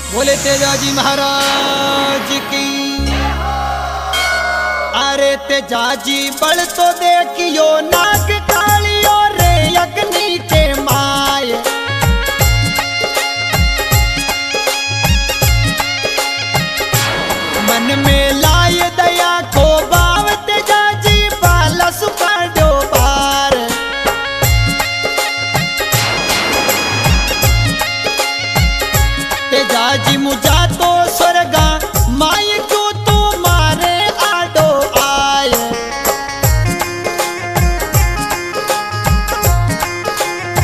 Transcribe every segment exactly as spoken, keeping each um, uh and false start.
बोले तेजाजी महाराज की। अरे तेजाजी बल तो देखियो नाग कालियो रे अग्नि के माय। मन में लाए दया को बाव तेजाजी बाला सुखाड़ो बार। तेजाजी मुझा तो स्वर्गा माय क्यों तू मारे आडो आए।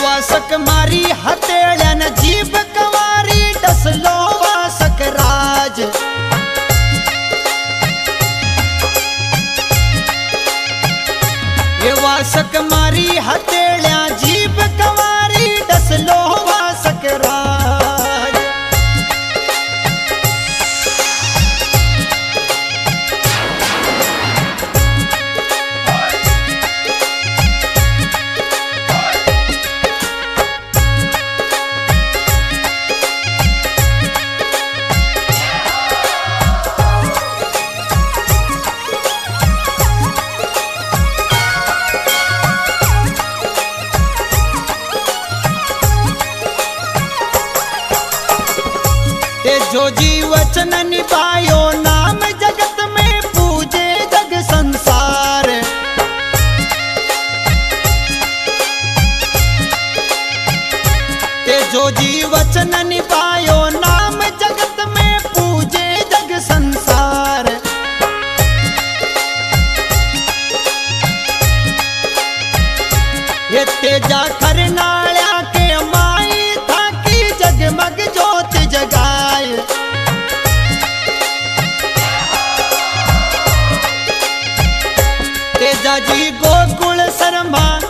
वासक मारी हथेळ्यान जीभ कवारी डसलो वासक राज ये वासक मारी हथेळ्या जीभ कवारी डसलो वासक राज जो जी वचन निभायो नाम जगत में पूजे जग संसार ते जो जी वचन निभायो नाम जगत में पूजे जग संसार ये तेजा खरनाल्या के माई था की जगमग ज्योत जगाए तेजा जी गोकुल शर्मा